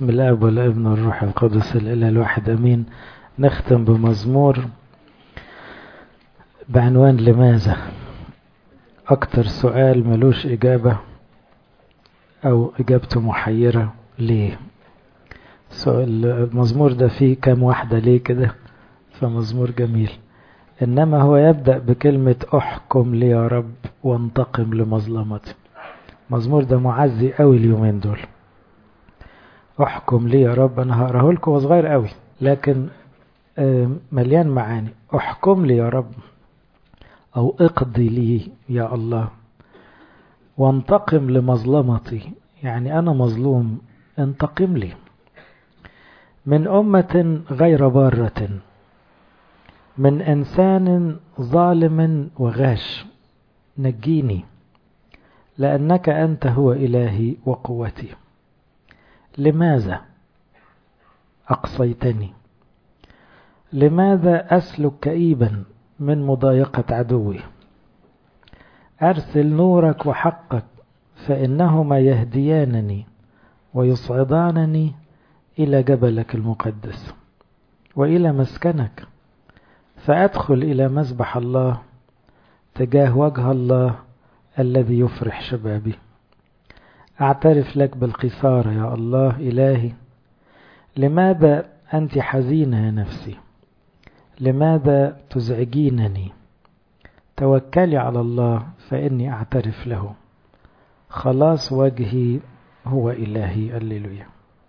باسم الاب والابن والروح القدس الاله الواحد امين. نختم بمزمور بعنوان لماذا. اكتر سؤال ملوش اجابة او اجابته محيرة، ليه؟ سؤال المزمور ده فيه كام واحدة ليه كده، فمزمور جميل. انما هو يبدأ بكلمة احكم لي يا رب وانتقم لمظلمتي. المزمور ده معزي قوي اليومين دول. احكم لي يا رب، انا هقراه لكم وصغير قوي لكن مليان معاني. احكم لي يا رب او اقضي لي يا الله، وانتقم لمظلمتي، يعني انا مظلوم انتقم لي. من امة غير بارة، من انسان ظالم وغاش، نجيني لانك انت هو الهي وقوتي. لماذا اقصيتني؟ لماذا أسلك كئيبا من مضايقة عدوي؟ أرسل نورك وحقك فإنهما يهديانني ويصعدانني إلى جبلك المقدس وإلى مسكنك، فأدخل إلى مذبح الله تجاه وجه الله الذي يفرح شبابي. أعترف لك بالقصار يا الله إلهي. لماذا أنت حزينة يا نفسي؟ لماذا تزعجينني؟ توكلي على الله فإني أعترف له، خلاص وجهي هو إلهي. الليلويا.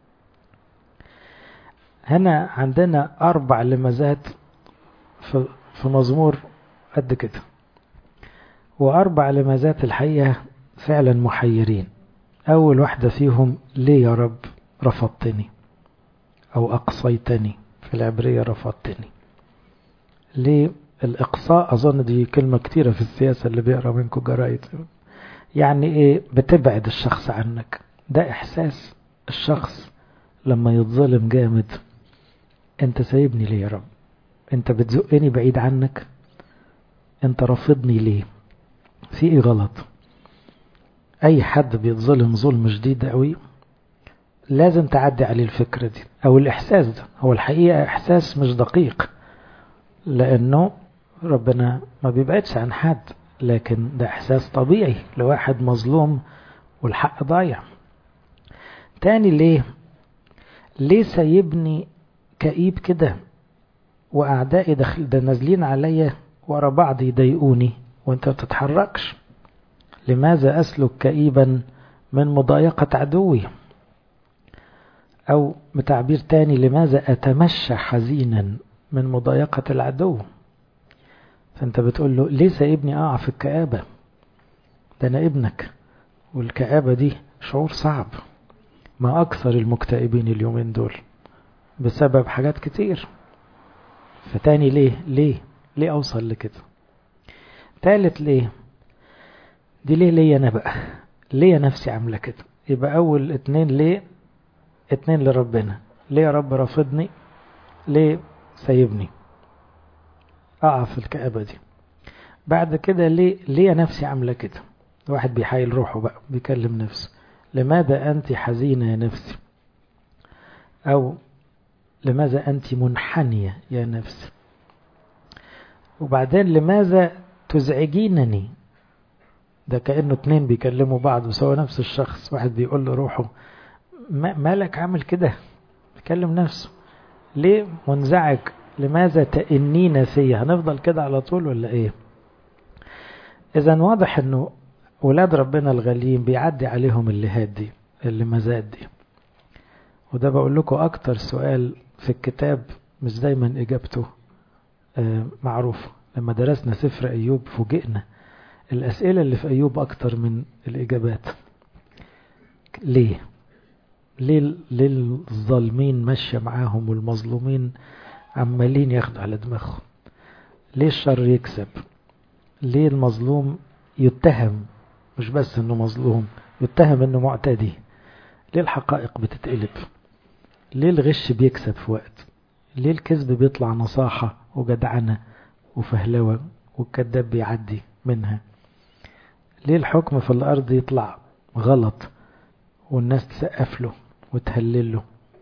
هنا عندنا 4 لمازات في مزمور قد كده، و4 لمازات الحقيقة فعلا محيرين. أول واحدة فيهم ليه يا رب رفضتني أو أقصيتني، في العبرية رفضتني. ليه الإقصاء؟ أظن دي كلمة كتيرة في السياسة، اللي بيقرأ منكم جرائد. يعني إيه؟ بتبعد الشخص عنك. ده إحساس الشخص لما يتظلم جامد. أنت سايبني ليه يا رب؟ أنت بتزقني بعيد عنك؟ أنت رافضني ليه؟ في إيه غلط؟ أي حد بيتظلم ظلم شديد قوي لازم تعدي عليه الفكرة دي أو الإحساس ده. هو الحقيقة إحساس مش دقيق، لأنه ربنا ما بيبعدش عن حد، لكن ده إحساس طبيعي لواحد مظلوم والحق ضايع. تاني ليه سايبني كئيب كده وأعدائي ده نازلين عليا ورا بعض يضايقوني وانت ما تتحركش؟ لماذا أسلك كئيبا من مضايقة عدوي؟ أو بتعبير تاني، لماذا أتمشى حزينا من مضايقة العدو؟ فانت بتقول له ليه سايبني أقع في الكآبة؟ ده أنا ابنك، والكآبة دي شعور صعب. ما أكثر المكتئبين اليومين دول بسبب حاجات كتير. فتاني ليه أوصل لكده؟ تالت ليه أنا بقى؟ ليه نفسي عاملة كده؟ يبقى أول 2 2 لربنا. ليه يا رب رافضني؟ ليه سايبني أقع في الكآبة دي؟ بعد كده ليه نفسي عاملة كده؟ واحد بيحايل روحه بقى، بيكلم نفسه. لماذا أنت حزينة يا نفسي؟ أو لماذا أنت منحنية يا نفسي؟ وبعدين لماذا تزعجينني؟ ده كأنه 2 بيكلموا بعض وسوى نفس الشخص. واحد بيقول له روحه مالك عامل كده، بيكلم نفسه. ليه منزعج؟ لماذا تأنين فيا؟ هنفضل كده على طول ولا ايه؟ اذا واضح انه ولاد ربنا الغاليين بيعدي عليهم اللهات دي، اللمازات دي. وده بقول لكم اكتر سؤال في الكتاب مش دايما اجابته معروفة. لما درسنا سفر ايوب فوجئنا الاسئلة اللي في ايوب اكتر من الاجابات. ليه الظالمين ماشية معاهم والمظلومين عمالين ياخدوا على دماغهم؟ ليه الشر يكسب؟ ليه المظلوم يتهم؟ مش بس انه مظلوم، يتهم انه معتدي. ليه الحقائق بتتقلب؟ ليه الغش بيكسب في وقت؟ ليه الكذب بيطلع نصاحة وجدعنة وفهلوة والكذاب بيعدي منها؟ ليه الحكم في الأرض يطلع غلط والناس تسقف له وتهلل له؟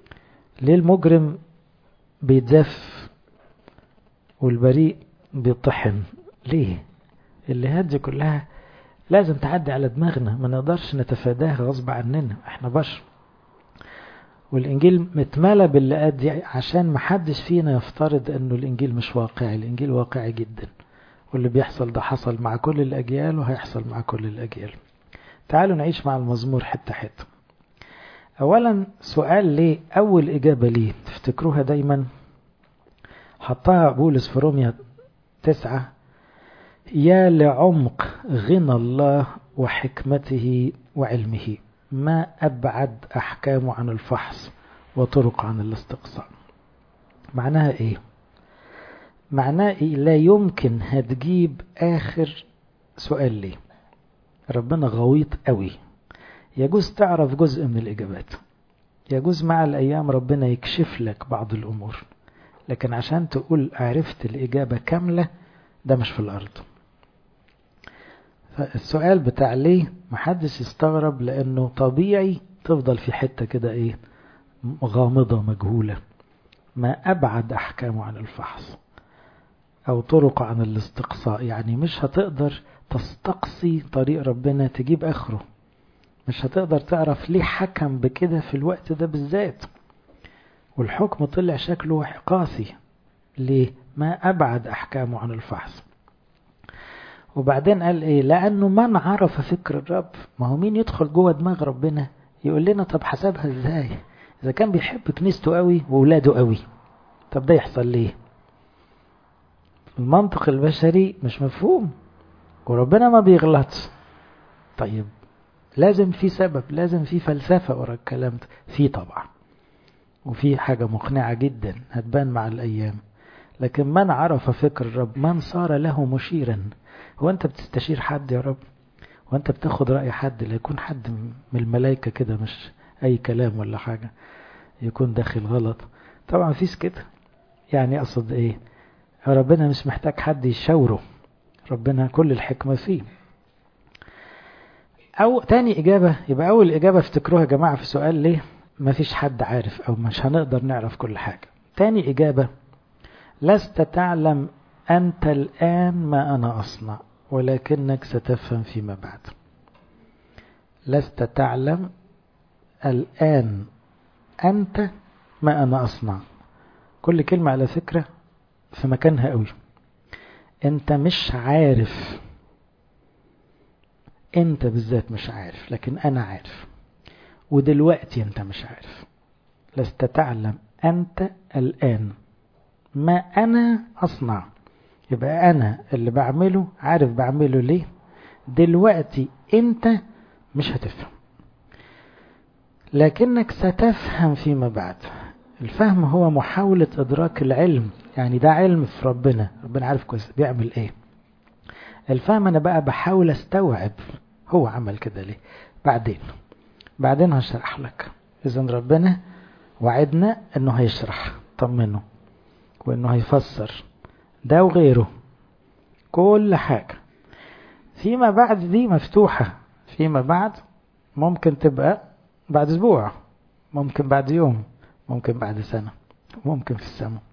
ليه المجرم بيتزف والبريء بيطحن؟ ليه؟ اللي دي كلها لازم تعدي على دماغنا، ما نقدرش نتفاداها غصب عننا، احنا بشر. والإنجيل متملى باللقات دي عشان محدش فينا يفترض أنه الإنجيل مش واقعي. الإنجيل واقعي جدا، واللي بيحصل ده حصل مع كل الأجيال وهيحصل مع كل الأجيال. تعالوا نعيش مع المزمور حتة حتة. أولا سؤال ليه، أول إجابة ليه تفتكروها دايما حطها بولس في رومية 9: يا لعمق غنى الله وحكمته وعلمه، ما أبعد أحكامه عن الفحص وطرق عن الاستقصاء. معناها إيه؟ معناها إيه؟ لا يمكن هتجيب آخر سؤال ليه. ربنا غويط قوي، يجوز تعرف جزء من الإجابات، يجوز مع الأيام ربنا يكشف لك بعض الأمور، لكن عشان تقول عرفت الإجابة كاملة ده مش في الأرض. فالسؤال بتاع ليه محدش يستغرب، لأنه طبيعي تفضل في حتة كده إيه، غامضة مجهولة. ما أبعد أحكامه عن الفحص أو طرق عن الاستقصاء، يعني مش هتقدر تستقصي طريق ربنا تجيب آخره، مش هتقدر تعرف ليه حكم بكده في الوقت ده بالذات، والحكم طلع شكله قاسي. ليه؟ ما أبعد أحكامه عن الفحص. وبعدين قال إيه؟ لأنه من عرف فكر الرب. ما هو مين يدخل جوه دماغ ربنا يقول لنا طب حسبها إزاي؟ إذا كان بيحب كنيسته قوي وولاده قوي، طب ده يحصل ليه؟ المنطق البشري مش مفهوم، وربنا ما بيغلطش. طيب لازم في سبب، لازم في فلسفة ورا الكلام ده. في طبعا، وفي حاجة مقنعة جدا هتبان مع الأيام. لكن من عرف فكر الرب من صار له مشيرا. هو أنت بتستشير حد يا رب؟ وأنت بتاخد رأي حد؟ لا يكون حد من الملائكة كده، مش أي كلام ولا حاجة يكون داخل غلط. طبعا مفيش كده. يعني أقصد إيه؟ ربنا مش محتاج حد يشاوره، ربنا كل الحكمة فيه. أو تاني إجابة، يبقى أول إجابة افتكروها يا جماعة في سؤال ليه مفيش حد عارف أو مش هنقدر نعرف كل حاجة. تاني إجابة: لست تعلم أنت الآن ما أنا أصنع، ولكنك ستفهم فيما بعد. لست تعلم الآن أنت ما أنا أصنع. كل كلمة على فكرة في مكانها قوي. أنت مش عارف، أنت بالذات مش عارف، لكن أنا عارف، ودلوقتي أنت مش عارف. لست تعلم أنت الآن ما أنا أصنع. يبقى أنا اللي بعمله عارف بعمله ليه. دلوقتي أنت مش هتفهم، لكنك ستفهم فيما بعد. الفهم هو محاولة إدراك العلم، يعني ده علم في ربنا، ربنا عارف كويس بيعمل إيه. الفهم أنا بقى بحاول أستوعب هو عمل كده ليه. بعدين هشرح لك. إذن ربنا وعدنا أنه هيشرح، طمنه، وأنه هيفسر ده وغيره كل حاجة. فيما بعد دي مفتوحة. فيما بعد ممكن تبقى بعد أسبوع، ممكن بعد يوم، ممكن بعد سنة، ممكن في السماء.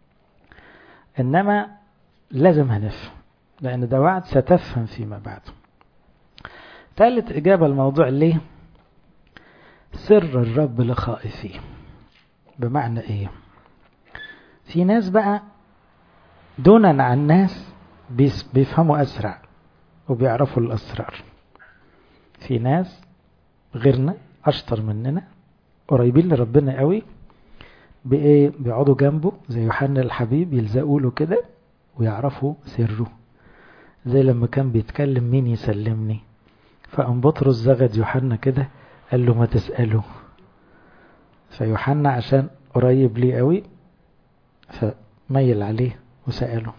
إنما لازم هنفهم، لأن ده وعد ستفهم فيما بعد. ثالث إجابة الموضوع ليه: سر الرب لخائفيه. بمعنى إيه؟ في ناس بقى دونا عن ناس بيفهموا أسرع وبيعرفوا الأسرار. في ناس غيرنا أشطر مننا قريبين لربنا قوي، بيقعدوا جنبه زي يوحنا الحبيب، يلزقوا له كده ويعرفوا سره. زي لما كان بيتكلم مين يسلمني، فقام بطرس زغد يوحنا كده قال له ما تسأله. فيوحنا عشان قريب ليه قوي فميل عليه وسأله.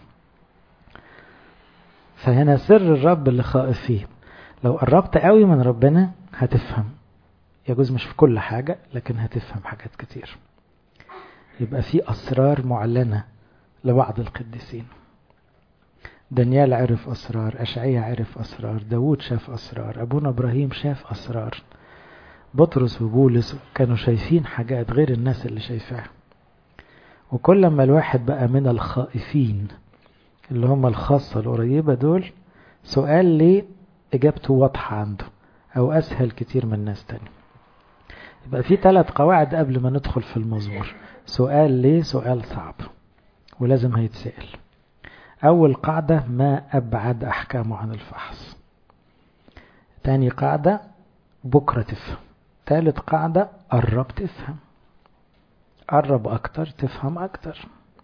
فهنا سر الرب اللي خائف فيه. لو قربت قوي من ربنا هتفهم، يجوز مش في كل حاجة لكن هتفهم حاجات كتير. يبقى في أسرار معلنة لبعض القديسين. دانيال عرف أسرار، أشعياء عرف أسرار، داود شاف أسرار، أبونا إبراهيم شاف أسرار. بطرس وبولس كانوا شايفين حاجات غير الناس اللي شايفاها. وكل ما الواحد بقى من الخائفين اللي هم الخاصة القريبة دول، سؤال ليه إجابته واضحة عنده أو أسهل كتير من ناس تاني. يبقى في 3 قواعد قبل ما ندخل في المزمور. سؤال ليه سؤال صعب ولازم هيتسأل. أول قاعدة ما أبعد أحكامه عن الفحص. تاني قاعدة بكرة تفهم. تالت قاعدة قرب تفهم. قرب أكتر تفهم أكتر.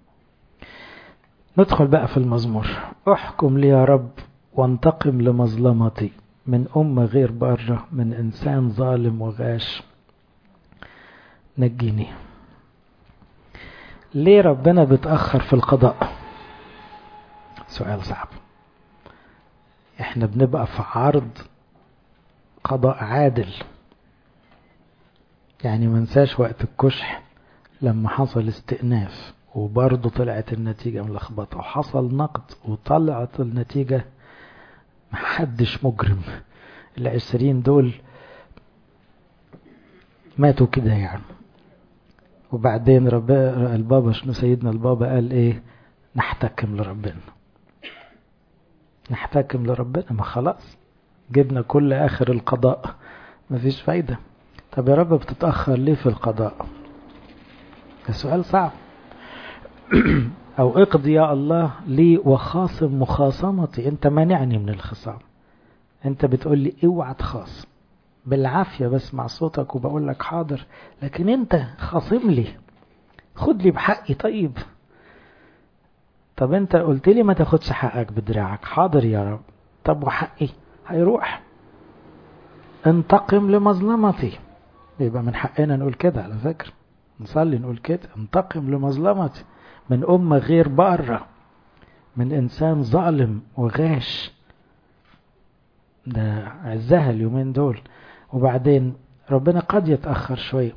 ندخل بقى في المزمور. احكم لي يا رب وانتقم لمظلمتي من أمة غير بارة، من إنسان ظالم وغاش نجيني. ليه ربنا بتأخر في القضاء؟ سؤال صعب. احنا بنبقى في عرض قضاء عادل. يعني منساش وقت الكشح لما حصل استئناف وبرضه طلعت النتيجة ملخبطة، وحصل نقد وطلعت النتيجة محدش مجرم. 20 دول ماتوا كده يعني. وبعدين البابا شنو سيدنا البابا قال ايه؟ نحتكم لربنا. نحتكم لربنا، ما خلاص جبنا كل آخر القضاء مفيش فايدة. طب يا رب بتتأخر ليه في القضاء؟ السؤال صعب. أو اقضي يا الله لي وخاصم مخاصمتي. انت مانعني من الخصام. انت بتقول لي اوعى تخاصم بالعافية، بسمع صوتك وبقول لك حاضر، لكن انت خاصم لي، خد لي بحقي. طب انت قلت لي ما تاخدش حقك بدراعك، حاضر يا رب، طب وحقي هيروح. انتقم لمظلمتي. يبقى من حقنا نقول كده على فكرة، نصلي نقول كده، انتقم لمظلمتي من أمة غير بارة، من إنسان ظالم وغاش. ده عزها اليومين دول. وبعدين ربنا قد يتأخر شوية.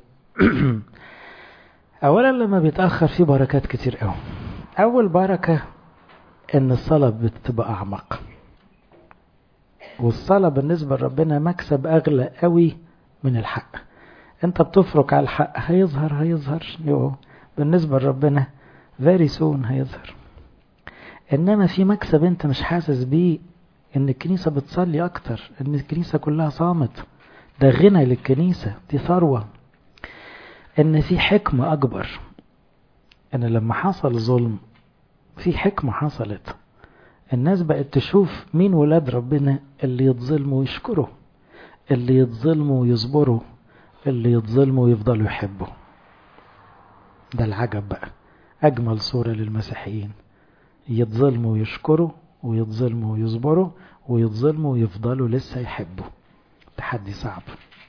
أولا لما بيتأخر في بركات كتير قوي. أول بركة إن الصلاة بتبقى أعمق، والصلاة بالنسبة لربنا مكسب أغلى قوي من الحق. أنت بتفرق على الحق هيظهر بالنسبة لربنا very soon هيظهر. إنما في مكسب أنت مش حاسس بيه، إن الكنيسة بتصلي أكتر، إن الكنيسة كلها صامت، ده غنى للكنيسة، دي ثروة. إن في حكمة أكبر، إن لما حصل ظلم في حكمة حصلت. الناس بقت تشوف مين ولاد ربنا، اللي يتظلموا ويشكروا، اللي يتظلموا ويصبروا، اللي يتظلموا ويفضلوا يحبوا. ده العجب بقى. أجمل صورة للمسيحيين، يتظلموا ويشكروا، ويتظلموا ويصبروا، ويتظلموا ويفضلوا لسه يحبوا. تحدي صعب.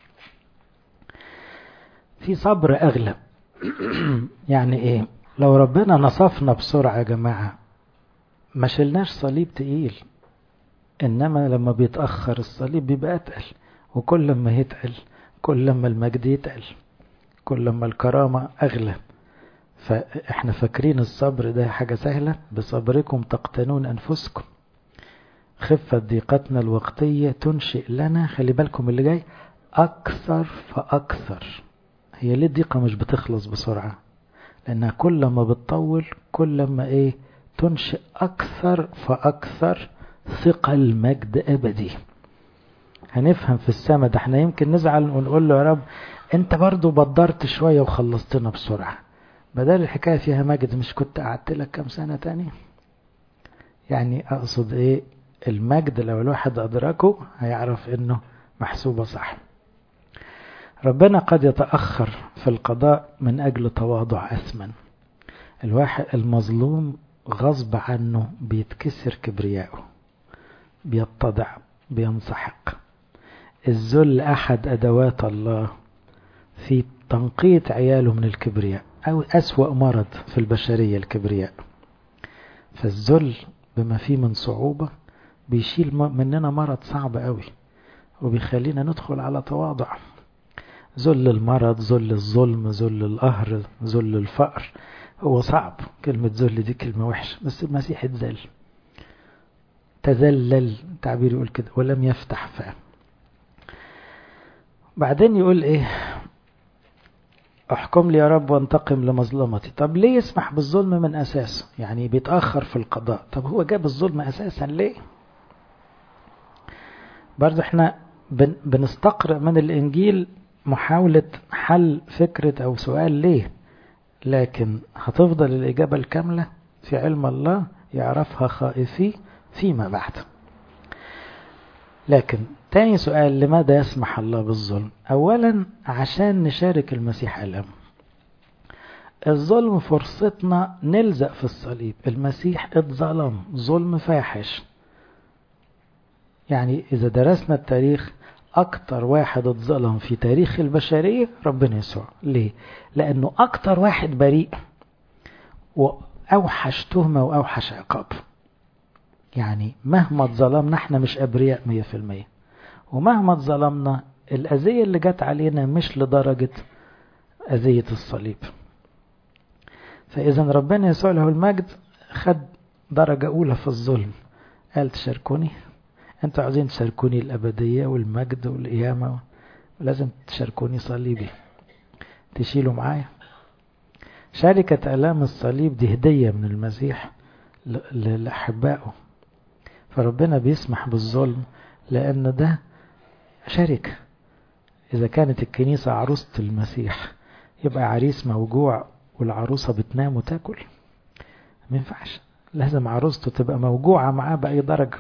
في صبر أغلب. يعني إيه؟ لو ربنا نصفنا بسرعة يا جماعة ما شلناش صليب تقيل، إنما لما بيتأخر الصليب بيبقى أتقل، وكل لما يتقل كل لما المجد يتقل، كل لما الكرامة أغلى. فإحنا فاكرين الصبر ده حاجة سهلة، بصبركم تقتنون أنفسكم، خفة ضيقتنا الوقتية تنشئ لنا، خلي بالكم اللي جاي، أكثر فأكثر. هي ليه الضيقة مش بتخلص بسرعة؟ لأنها كل ما بتطول كل ما تنشئ أكثر فأكثر ثقل مجد أبدي. هنفهم في السماء ده. احنا يمكن نزعل ونقول له يا رب انت برضو بدرت شوية وخلصتنا بسرعة، بدل الحكاية فيها مجد مش كنت قعدت لك كم سنة تاني؟ يعني أقصد المجد لو الواحد أدركه هيعرف إنه محسوبة صح. ربنا قد يتأخر في القضاء من أجل تواضع أثمن. الواحد المظلوم غصب عنه بيتكسر كبرياءه، بيتضع، بينسحق. الذل أحد أدوات الله في تنقية عياله من الكبرياء، أو أسوأ مرض في البشرية الكبرياء. فالذل بما فيه من صعوبة بيشيل مننا مرض صعب قوي، وبيخلينا ندخل على تواضع. ذل المرض، ذل الظلم، ذل القهر، ذل الفقر. هو صعب، كلمة ذل دي كلمة وحشة، بس المسيح اتذل، تذلل، تعبير يقول كده، ولم يفتح فاه. بعدين يقول ايه؟ احكم لي يا رب وانتقم لمظلمتي. طب ليه يسمح بالظلم من اساسه؟ يعني بيتأخر في القضاء. طب هو جاب الظلم اساسا ليه؟ برضو احنا بنستقرأ من الانجيل محاولة حل فكرة او سؤال ليه، لكن هتفضل الاجابة الكاملة في علم الله يعرفها خائفي فيما بعد. لكن تاني سؤال، لماذا يسمح الله بالظلم؟ اولا عشان نشارك المسيح ألم. الظلم فرصتنا نلزق في الصليب. المسيح اتظلم ظلم فاحش. يعني اذا درسنا التاريخ، اكتر واحد اتظلم في تاريخ البشرية ربنا يسوع. ليه؟ لانه اكتر واحد بريء، واوحش تهمة واوحش عقاب. يعني مهما اتظلمنا احنا مش ابرياء 100%، ومهما اتظلمنا الأذية اللي جت علينا مش لدرجة أذية الصليب. فإذا ربنا يسوع له المجد خد درجة أولى في الظلم. قال تشاركوني، أنتوا عاوزين تشاركوني الأبدية والمجد والقيامة، لازم تشاركوني صليبي، تشيلوا معايا. شركة آلام الصليب دي هدية من المسيح لأحبائه. فربنا بيسمح بالظلم لأن ده شركة. إذا كانت الكنيسة عروسة المسيح، يبقى عريس موجوع والعروسة بتنام وتاكل؟ ما ينفعش، لازم عروسته تبقى موجوعة معاه بأي درجة.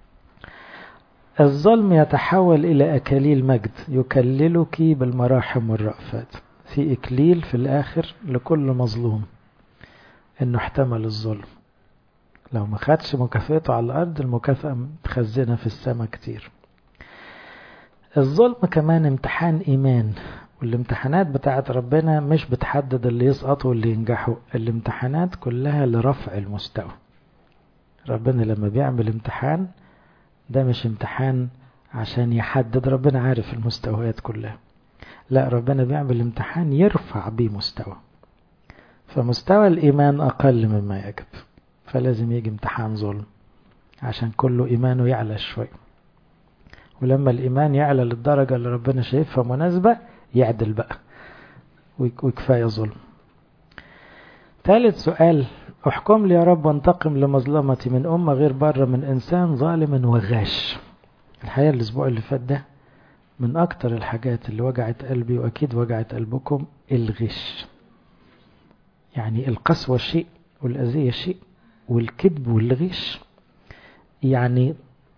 الظلم يتحول إلى أكاليل مجد، يكللك بالمراحم والرأفات. في إكليل في الآخر لكل مظلوم إنه احتمل الظلم. لو ما خدش مكافأته على الأرض، المكافأة متخزنة في السماء كتير. الظلم كمان امتحان إيمان، والامتحانات بتاعت ربنا مش بتحدد اللي يسقطوا واللي ينجحوا. الامتحانات كلها لرفع المستوى. ربنا لما بيعمل امتحان، ده مش امتحان عشان يحدد، ربنا عارف المستويات كلها. لا، ربنا بيعمل امتحان يرفع بيه مستوى. فمستوى الإيمان أقل مما يجب، فلازم يجي امتحان ظلم عشان كله إيمانه يعلى شوي. ولما الإيمان يعلى للدرجة اللي ربنا شايفها مناسبة، يعدل بقى وكفاية ظلم. ثالث سؤال، احكم لي يا رب وانتقم لمظلمتي من أمة غير بره، من إنسان ظالم وغاش. الحقيقة الأسبوع اللي فات ده من أكتر الحاجات اللي وجعت قلبي، وأكيد وجعت قلبكم، الغش. يعني القسوة شيء، والأذية شيء، والكذب والغش يعني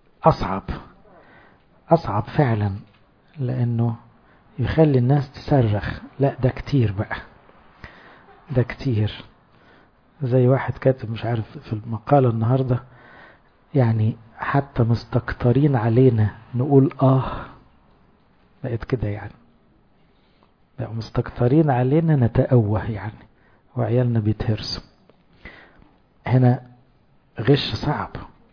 أصعب فعلا، لأنه يخلي الناس تصرخ. لا ده كتير بقى، ده كتير. زي واحد كاتب مش عارف في المقالة النهاردة، يعني حتى مستكترين علينا نقول بقت كده. يعني بقوا مستكترين علينا نتأوه يعني، وعيالنا بيتهرسوا. هنا غش صعب.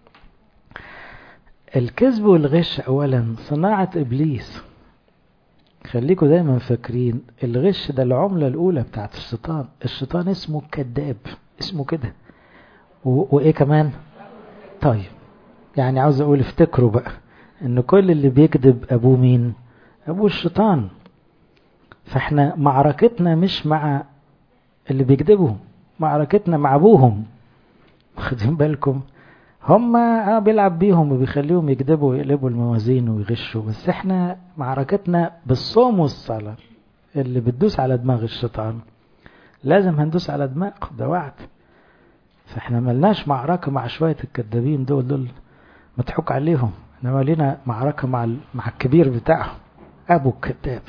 الكذب والغش أولا صناعة إبليس. خليكوا دايما فاكرين الغش ده العملة الأولى بتاعت الشيطان. الشيطان اسمه كذاب، اسمه كده. وإيه كمان؟ طيب يعني عاوز أقول افتكروا بقى إن كل اللي بيكذب أبوه مين؟ أبوه الشيطان. فإحنا معركتنا مش مع اللي بيكذبوا، معركتنا مع أبوهم. واخدين بالكم؟ هم بيلعب بيهم وبيخليهم يكذبوا ويقلبوا الموازين ويغشوا، بس احنا معركتنا بالصوم والصلاة. اللي بتدوس على دماغ الشيطان لازم هندوس على دماغه، ده وعد. فاحنا ملناش معركة مع شوية الكذابين دول مضحوك عليهم، انما لينا معركة مع الكبير بتاعهم، ابو الكذاب.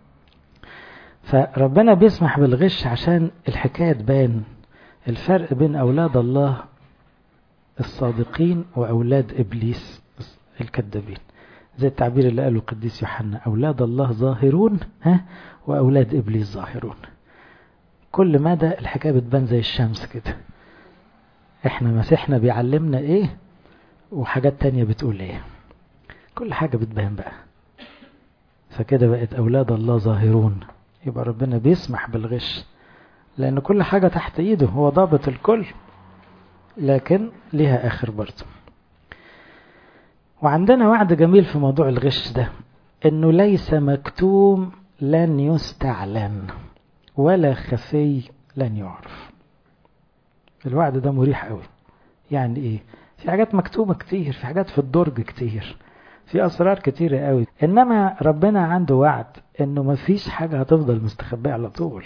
فربنا بيسمح بالغش عشان الحكاية تبان الفرق بين أولاد الله الصادقين وأولاد إبليس الكذابين. زي التعبير اللي قاله القديس يوحنا، أولاد الله ظاهرون وأولاد إبليس ظاهرون. كل مدى الحكاية بتبان زي الشمس كده. احنا مسيحنا بيعلمنا ايه وحاجات تانية بتقول ايه، كل حاجة بتبان بقى. فكده بقت أولاد الله ظاهرون. يبقى ربنا بيسمح بالغش لأن كل حاجة تحت ايده، هو ضابط الكل، لكن ليها آخر برضه. وعندنا وعد جميل في موضوع الغش ده، انه ليس مكتوم لن يستعلن ولا خفي لن يعرف. الوعد ده مريح قوي. يعني ايه؟ في حاجات مكتومة كتير، في حاجات في الدرج كتير، في اسرار كتيرة قوي، انما ربنا عنده وعد انه مفيش حاجة هتفضل مستخبية على طول،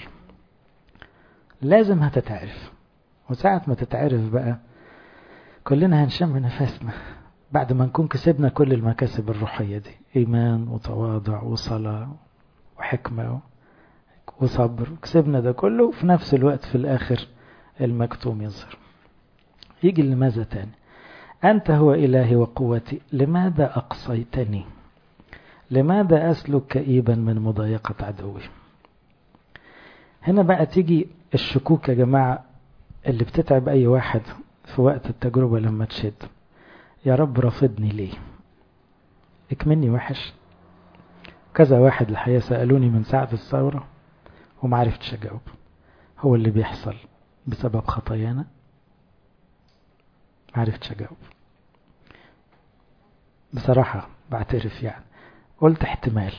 لازم هتتعرف. وساعة ما تتعرف بقى كلنا هنشم نفسنا، بعد ما نكون كسبنا كل المكاسب الروحية دي، إيمان وتواضع وصلاة وحكمة وصبر، كسبنا ده كله، وفي نفس الوقت في الآخر المكتوم يظهر. يجي لماذا تاني؟ أنت هو إلهي وقوتي، لماذا أقصيتني؟ لماذا أسلك كئيبا من مضايقة عدوي؟ هنا بقى تيجي الشكوك يا جماعة اللي بتتعب أي واحد في وقت التجربة لما تشد. يا رب رافضني ليه؟ اكمني وحش. كذا واحد الحقيقة سألوني من ساعة الثورة ومعرفتش أجاوب. هو اللي بيحصل بسبب خطايانا؟ معرفتش أجاوب بصراحة، بعترف يعني. قلت احتمال،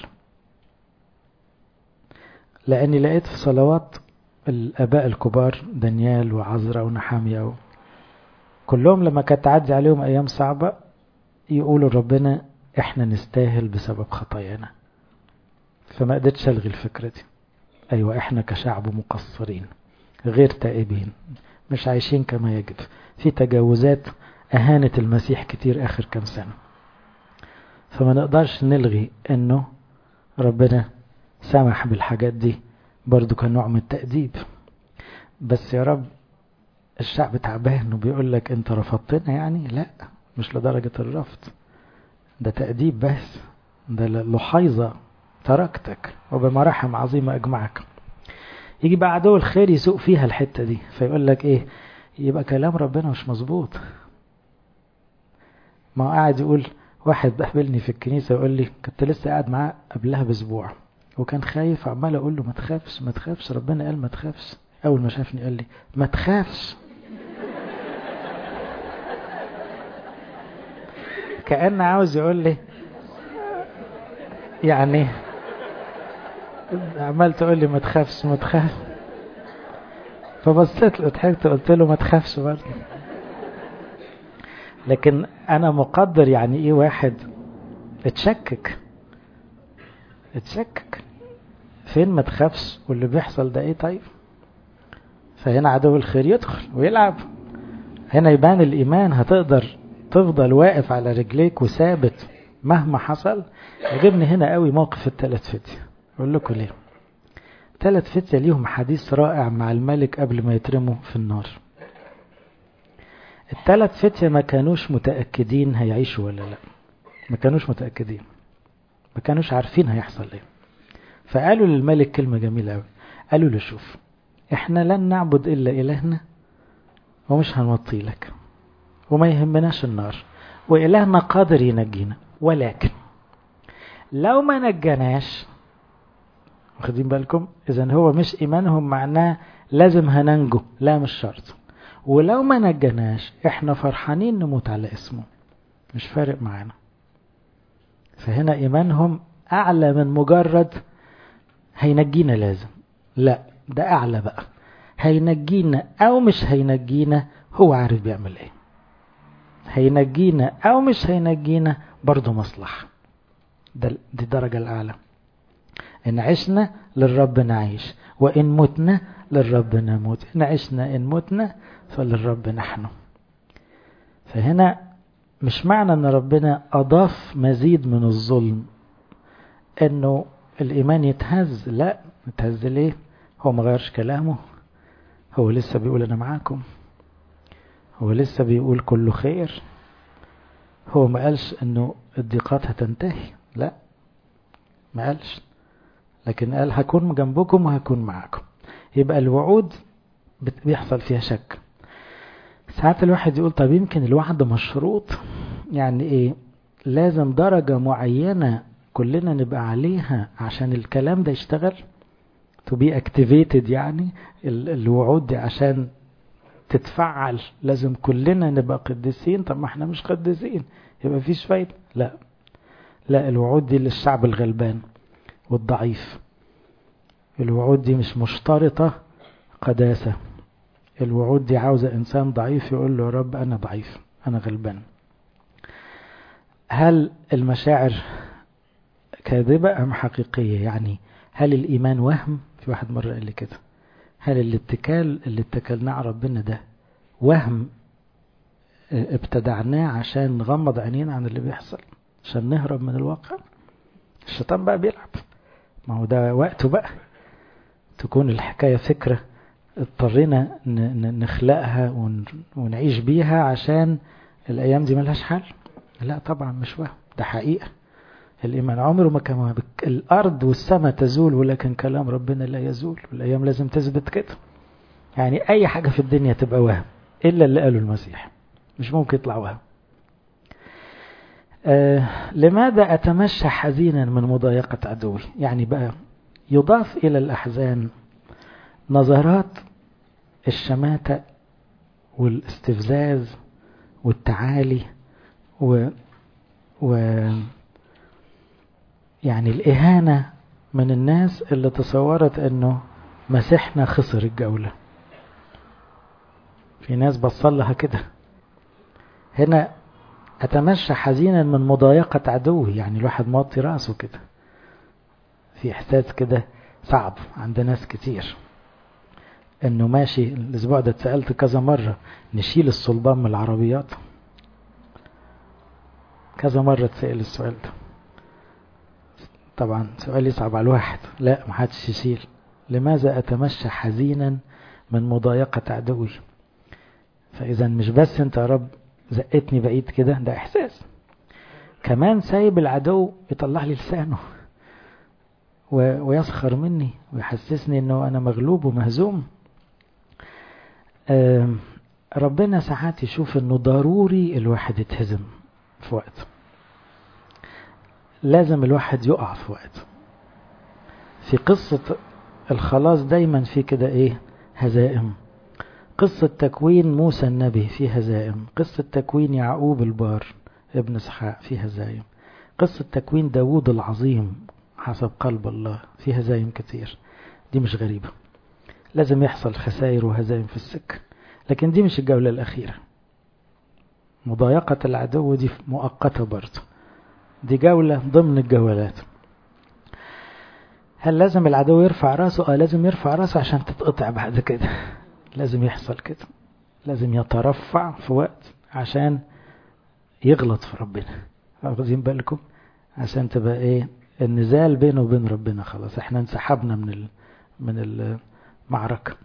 لأني لقيت في صلوات الآباء الكبار دانيال وعزرا ونحامية كلهم لما كانت تعدي عليهم أيام صعبة يقولوا ربنا احنا نستاهل بسبب خطايانا. فما قدرتش ألغي الفكرة دي. أيوة، احنا كشعب مقصرين غير تائبين، مش عايشين كما يجب، في تجاوزات أهانت المسيح كتير آخر كام سنة. فما نقدرش نلغي انه ربنا سمح بالحاجات دي، برضو كان نوع من التأديب. بس يا رب الشعب تعبان وبيقول لك انت رفضتنا، يعني لا، مش لدرجة الرفض، ده تأديب بس، ده لحيظة تركتك وبمراحم عظيمة أجمعك. يجي بقى عدو الخير يسوق فيها الحتة دي، فيقول لك ايه؟ يبقى كلام ربنا مش مظبوط. ما قاعد يقول، واحد بقابلني في الكنيسة يقول لي، كنت لسه قاعد معاه قبلها بأسبوع وكان خايف، عمال اقول له ما تخافش ما تخافش، ربنا قال ما تخافش. اول ما شافني قال لي ما تخافش. كأن عاوز يقول لي يعني عمال تقول لي ما تخافش ما تخاف. فبصيت له ضحكت قلت له ما تخافش برضه. لكن انا مقدر يعني ايه واحد اتشكك فين ما تخافش واللي بيحصل ده ايه؟ طيب فهنا عدو الخير يدخل ويلعب. هنا يبان الإيمان، هتقدر تفضل واقف على رجليك وثابت مهما حصل. عجبني هنا قوي موقف الثلاث فتية. أقول لكم ليه. 3 فتية ليهم حديث رائع مع الملك قبل ما يترموا في النار. 3 فتية ما كانوش متأكدين هيعيشوا ولا لا، ما كانوش متأكدين، ما كانوش عارفين هيحصل ايه. فقالوا للملك كلمة جميلة قوي، قالوا له شوف، احنا لن نعبد إلا إلهنا ومش هنوطي لك وما يهمناش النار، وإلهنا قادر ينجينا، ولكن لو ما نجناش، واخدين بالكم؟ إذن هو مش إيمانهم معناه لازم هننجو، لا مش شرط. ولو ما نجناش احنا فرحانين نموت على اسمه، مش فارق معانا. فهنا إيمانهم أعلى من مجرد هينجينا لازم، لا ده أعلى بقى، هينجينا أو مش هينجينا هو عارف بيعمل ايه. هينجينا أو مش هينجينا برضو مصلحة. دي الدرجة الأعلى. إن عشنا للرب نعيش، وإن متنا للرب نموت. إن عشنا إن متنا فللرب نحن. فهنا مش معنى أن ربنا أضاف مزيد من الظلم أنه الإيمان يتهز، لا. يتهز ليه؟ هو ما غيرش كلامه، هو لسه بيقول أنا معاكم، هو لسه بيقول كله خير، هو ما قالش أنه الضيقات هتنتهي، لا ما قالش، لكن قال هكون جنبكم وهكون معاكم. يبقى الوعود بيحصل فيها شك. ساعات الواحد يقول طب يمكن الوعد مشروط، يعني ايه؟ لازم درجة معينة كلنا نبقى عليها عشان الكلام ده يشتغل، to be activated. يعني الوعود دي عشان تتفعل لازم كلنا نبقى قديسين. طب ما احنا مش قديسين، يبقى فيش فايدة. لا، لا، الوعود دي للشعب الغلبان والضعيف. الوعود دي مش مشترطة قداسة. الوعود دي عاوزة إنسان ضعيف يقول له يا رب أنا ضعيف، أنا غلبان. هل المشاعر كاذبة أم حقيقية؟ يعني هل الإيمان وهم؟ في واحد مرة قال لي كده، هل الاتكال اللي اتكلناه على ربنا ده وهم ابتدعناه عشان نغمض عينينا عن اللي بيحصل، عشان نهرب من الواقع؟ الشيطان بقى بيلعب، ما هو ده وقته بقى. تكون الحكاية فكرة اضطرينا نخلقها ونعيش بيها عشان الأيام دي ملهاش حل. لا طبعا مش وهم، ده حقيقة. الإيمان عمره ما كان الأرض والسماء تزول ولكن كلام ربنا لا يزول، والأيام لازم تثبت كده. يعني أي حاجة في الدنيا تبقى وهم إلا اللي قاله المسيح، مش ممكن يطلع وهم. لماذا أتمشى حزينا من مضايقة عدوي؟ يعني بقى يضاف إلى الأحزان نظرات الشماتة والاستفزاز والتعالي يعني الإهانة من الناس اللي تصورت أنه مسيحنا خسر الجولة. في ناس بصلها كده. هنا أتمشى حزينا من مضايقة عدوي، يعني الواحد موطي رأسه كده، في إحساس كده صعب عند ناس كتير أنه ماشي. الأسبوع ده اتسألت كذا مرة نشيل الصلبان من العربيات، كذا مرة اتسأل السؤال ده. طبعا سؤال يصعب على الواحد، لا محدش يشيل. لماذا أتمشى حزينا من مضايقة عدوي؟ فإذا مش بس أنت يا رب زقتني بعيد كده، ده إحساس كمان سايب العدو يطلع لي لسانه ويسخر مني ويحسسني أنه أنا مغلوب ومهزوم. ربنا ساعات يشوف أنه ضروري الواحد يتهزم في وقت، لازم الواحد يقع في وقت. في قصة الخلاص دايما في كده ايه؟ هزائم. قصة تكوين موسى النبي في هزائم، قصة تكوين يعقوب البار ابن اسحاق في هزائم، قصة تكوين داود العظيم حسب قلب الله في هزائم كتير. دي مش غريبة، لازم يحصل خسائر وهزائم في السكة، لكن دي مش الجولة الأخيرة. مضايقة العدو دي مؤقتة برضه، دي جولة ضمن الجولات. هل لازم العدو يرفع راسه؟ لازم يرفع راسه عشان تتقطع بعد كده. لازم يحصل كده، لازم يترفع في وقت عشان يغلط في ربنا. واخدين بالكم؟ عشان تبقى ايه؟ النزال بينه وبين ربنا خلاص، احنا انسحبنا من المعركة.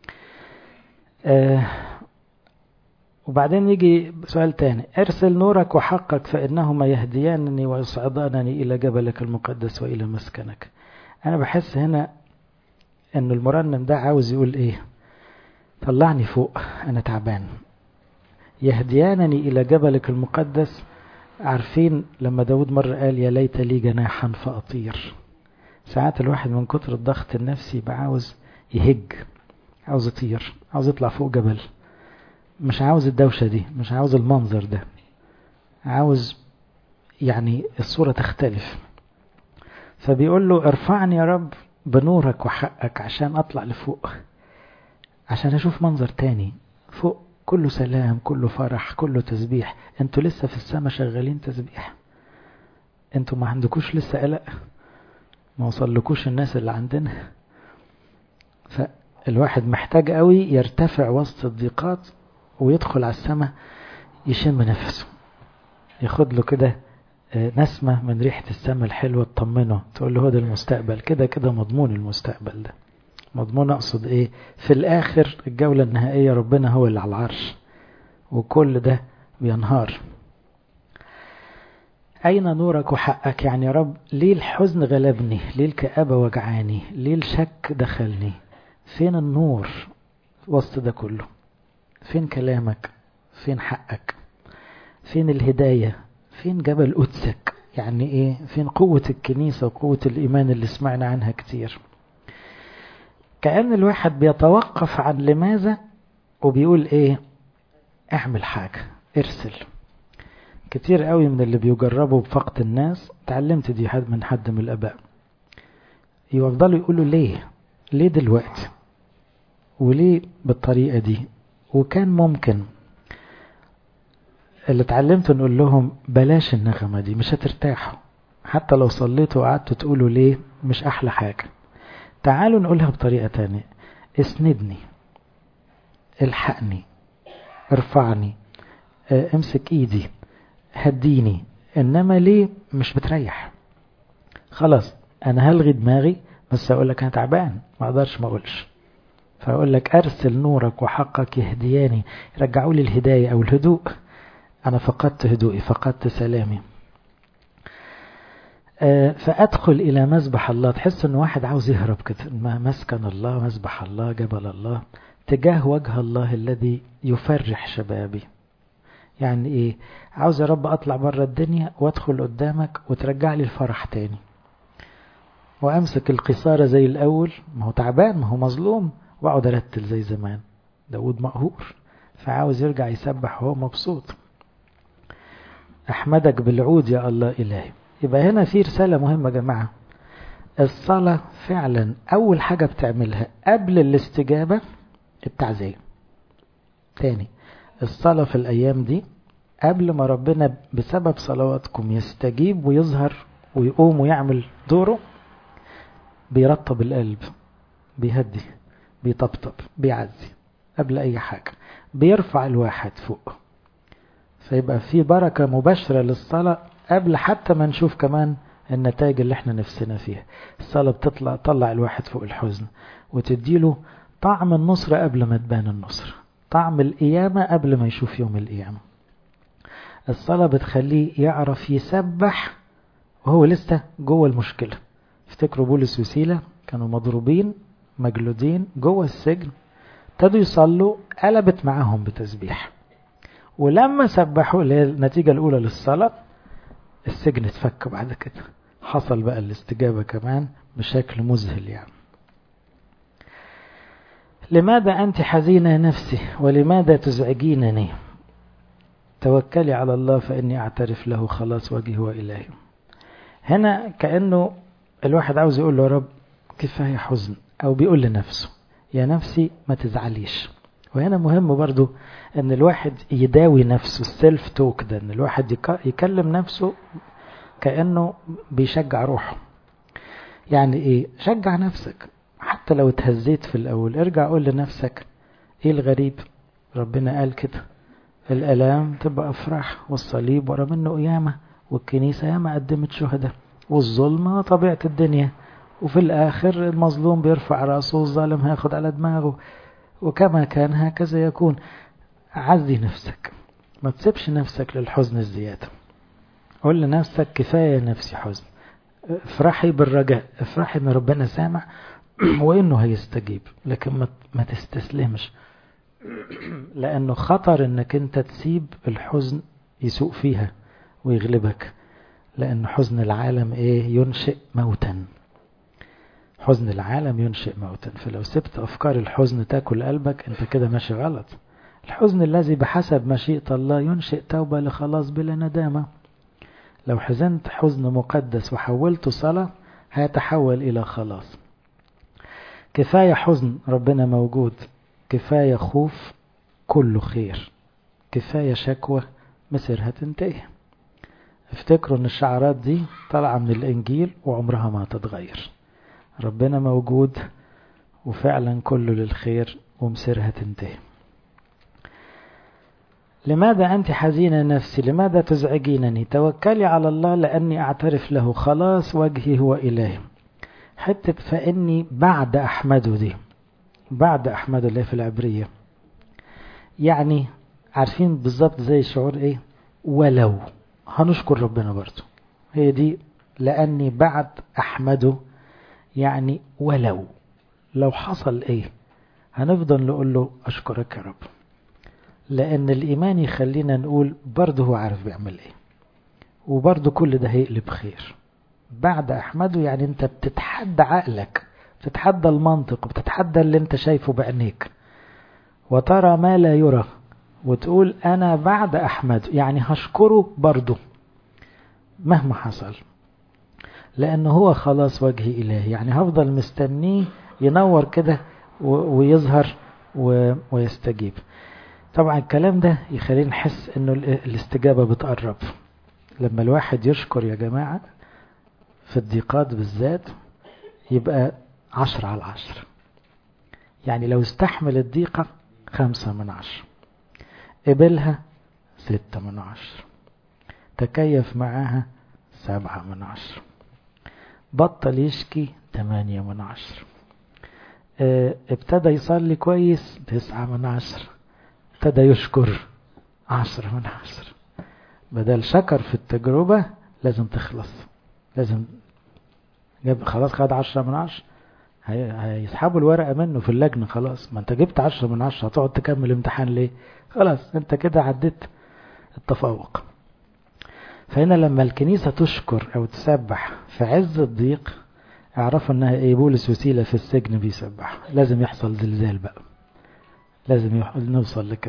وبعدين يجي سؤال تاني، ارسل نورك وحقك فإنهما يهديانني ويصعدانني إلى جبلك المقدس وإلى مسكنك. أنا بحس هنا أن المرنم ده عاوز يقول إيه؟ طلعني فوق، أنا تعبان. يهديانني إلى جبلك المقدس. عارفين لما داود مرة قال يا ليت لي جناحا فأطير؟ ساعات الواحد من كتر الضغط النفسي يبقى عاوز يهج، عاوز يطير، عاوز يطلع فوق جبل. مش عاوز الدوشة دي، مش عاوز المنظر ده، عاوز يعني الصورة تختلف. فبيقول له ارفعني يا رب بنورك وحقك عشان اطلع لفوق، عشان اشوف منظر تاني فوق، كله سلام، كله فرح، كله تسبيح. انتوا لسه في السماء شغالين تسبيح، انتوا ما عندكوش لسه قلق، ما وصلكوش الناس اللي عندنا. فالواحد محتاج قوي يرتفع وسط الضيقات ويدخل على السماء، يشم نفسه، ياخد له كده نسمة من ريحة السماء الحلوة تطمنه، تقول له هو ده المستقبل، كده كده مضمون المستقبل ده. مضمون أقصد إيه؟ في الآخر الجولة النهائية ربنا هو اللي على العرش وكل ده بينهار. أين نورك وحقك؟ يعني يا رب ليه الحزن غلبني؟ ليه الكآبة وجعاني؟ ليه الشك دخلني؟ فين النور وسط ده كله؟ فين كلامك؟ فين حقك؟ فين الهداية؟ فين جبل قدسك؟ يعني ايه؟ فين قوة الكنيسة وقوة الإيمان اللي سمعنا عنها كتير؟ كأن الواحد بيتوقف عن لماذا وبيقول ايه؟ اعمل حاجة، ارسل. كتير قوي من اللي بيجربوا بفقد الناس، تعلمت دي من حد من الآباء، يفضلوا يقولوا ليه دلوقتي، وليه بالطريقة دي، وكان ممكن. اللي اتعلمت نقول لهم بلاش النغمة دي، مش هترتاحوا، حتى لو صليتوا وقعدتوا تقولوا ليه مش أحلى حاجة. تعالوا نقولها بطريقة تانية، اسندني، الحقني، ارفعني، امسك ايدي، هديني. انما ليه مش بتريح؟ خلاص انا هلغي دماغي، بس اقول لك انا تعبان ما اقدرش ما اقولش، فاقول لك ارسل نورك وحقك يهدياني، رجعوا لي الهداية او الهدوء. انا فقدت هدوئي، فقدت سلامي. فادخل الى مذبح الله. تحس ان واحد عاوز يهرب كده، مسكن الله، مذبح الله، جبل الله، تجاه وجه الله الذي يفرح شبابي. يعني ايه؟ عاوز يا رب اطلع بره الدنيا وادخل قدامك وترجع لي الفرح تاني، وامسك القصارى زي الاول، ما هو تعبان، ما هو مظلوم، واقعد ارتل زي زمان. داود مقهور، فعاوز يرجع يسبح وهو مبسوط. احمدك بالعود يا الله الهي. يبقى هنا في رسالة مهمة يا جماعة. الصلاة فعلا اول حاجة بتعملها قبل الاستجابة التعزية. تاني، الصلاة في الايام دي قبل ما ربنا بسبب صلواتكم يستجيب ويظهر ويقوم ويعمل دوره، بيرطب القلب، بيهدي، بيطبطب، بيعزي قبل اي حاجة، بيرفع الواحد فوق. فيبقى في بركة مباشرة للصلاة قبل حتى ما نشوف كمان النتائج اللي احنا نفسنا فيها. الصلاة تطلع الواحد فوق الحزن، وتديله طعم النصرة قبل ما تبان النصرة، طعم القيامة قبل ما يشوف يوم القيامة. الصلاة بتخليه يعرف يسبح وهو لسه جوه المشكلة. افتكروا بولس وسيلة كانوا مضروبين مجلودين جوه السجن، ابتدوا يصلوا، قلبت معاهم بتسبيح، ولما سبحوا اللي هي النتيجة الأولى للصلاة، السجن اتفك. بعد كده حصل بقى الاستجابة كمان بشكل مذهل يعني. لماذا أنت حزينة نفسي ولماذا تزعجينني؟ توكلي على الله فإني أعترف له خلاص وجهي وإلهي. هنا كأنه الواحد عاوز يقول له يا رب كفاية حزن، أو بيقول لنفسه يا نفسي ما تزعليش. وهنا مهم برضو أن الواحد يداوي نفسه، السيلف توك ده، أن الواحد يكلم نفسه كأنه بيشجع روحه. يعني إيه؟ شجع نفسك حتى لو اتهزيت في الأول، ارجع قول لنفسك إيه الغريب؟ ربنا قال كده، الآلام تبقى أفراح، والصليب ورا منه قيامة، والكنيسة ياما قدمت شهداء، والظلمة طبيعة الدنيا، وفي الآخر المظلوم بيرفع رأسه والظالم هياخد على دماغه، وكما كان هكذا يكون. عزي نفسك، ما تسيبش نفسك للحزن الزيادة. قول لنفسك كفاية نفسي حزن، افرحي بالرجاء، افرحي ان ربنا سامع وانه هيستجيب، لكن ما تستسلمش، لانه خطر انك انت تسيب الحزن يسوق فيها ويغلبك، لان حزن العالم ينشئ موتا. حزن العالم ينشئ موتا. فلو سبت افكار الحزن تاكل قلبك، انت كده ماشي غلط. الحزن الذي بحسب مشيئة الله ينشئ توبة لخلاص بلا ندامة. لو حزنت حزن مقدس وحولته صلاة، هيتحول إلى خلاص. كفاية حزن ربنا موجود، كفاية خوف كله خير، كفاية شكوى مصيرها تنتهي. افتكروا ان الشعارات دي طالعة من الانجيل وعمرها ما تتغير. ربنا موجود وفعلا كله للخير ومصيرها تنتهي. لماذا أنت حزينة نفسي؟ لماذا تزعجينني؟ توكلي على الله لأني أعترف له خلاص وجهي هو إلهي. حتى فإني بعد أحمده دي، بعد أحمده اللي في العبرية، يعني عارفين بالضبط زي شعور ولو هنشكر ربنا برضو. هي دي، لأني بعد أحمده يعني لو حصل هنفضل نقول له أشكرك يا رب، لأن الإيمان يخلينا نقول برضه هو عارف بيعمل وبرضه كل ده هيقلب خير. بعد أحمده يعني أنت بتتحدى عقلك، بتتحدى المنطق، بتتحدى اللي أنت شايفه بعينيك، وترى ما لا يرى وتقول أنا بعد أحمد، يعني هشكره برضه مهما حصل، لأنه هو خلاص وجه إلهي، يعني هفضل مستنيه ينور كده ويظهر ويستجيب. طبعا الكلام ده يخلينا نحس انه الاستجابة بتقرب. لما الواحد يشكر يا جماعة في الضيقات بالذات يبقى 10/10. يعني لو استحمل الضيقة 5/10، قبلها 6/10، تكيف معاها 7/10، بطل يشكي 8/10، ابتدى يصلي كويس 9/10، ابتدى يشكر 10/10. بدل شكر في التجربة لازم تخلص، لازم خلاص خد 10/10، هيسحبوا الورقة منه في اللجنة. خلاص ما انت جبت 10/10، هتقعد تكمل امتحان ليه؟ خلاص انت كده عديت التفوق. فهنا لما الكنيسة تشكر او تسبح في عز الضيق، اعرفوا انها ايه؟ بولس وسيلة في السجن بيسبح. لازم يحصل زلزال بقى، لازم نوصل لكده.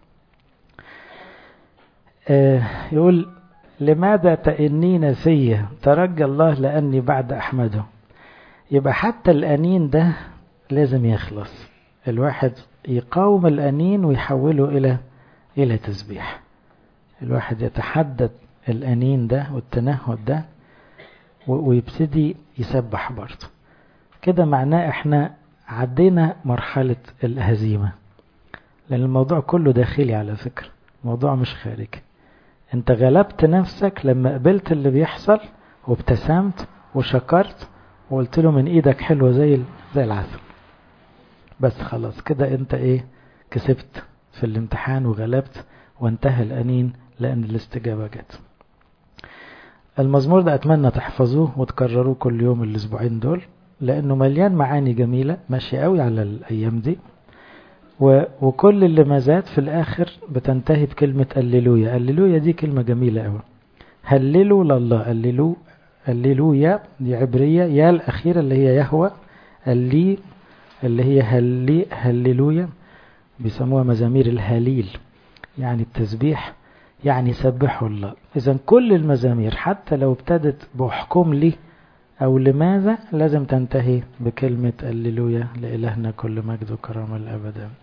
يقول لماذا تأنين في؟ ترجى الله لأني بعد أحمده. يبقى حتى الأنين ده لازم يخلص، الواحد يقاوم الأنين ويحوله إلى تسبيح. الواحد يتحدد الأنين ده والتنهد ده ويبتدي يسبح برضه. كده معناه احنا عدينا مرحلة الهزيمة، لأن الموضوع كله داخلي على فكرة، الموضوع مش خارجي. انت غلبت نفسك لما قبلت اللي بيحصل وابتسمت وشكرت وقلت له من ايدك حلوة زي العسل. بس خلاص كده انت ايه؟ كسبت في الامتحان وغلبت وانتهى الأنين، لأن الاستجابة جت. المزمور ده أتمنى تحفظوه وتكرروه كل يوم الأسبوعين دول، لأنه مليان معاني جميلة ماشي قوي على الأيام دي. وكل اللي ما زاد في الآخر بتنتهي بكلمة الليلويا. الليلويا دي كلمة جميلة قوي. هللوا لله، الليلويا دي عبرية، يا الأخيرة اللي هي يهوى، اللي هي هللويا، بيسموها مزامير الهليل، يعني التسبيح، يعني سبحوا الله. إذن كل المزامير حتى لو ابتدت بحكم لي أو لماذا، لازم تنتهي بكلمة الليلويا. لإلهنا كل مجد وكرامة الأبد.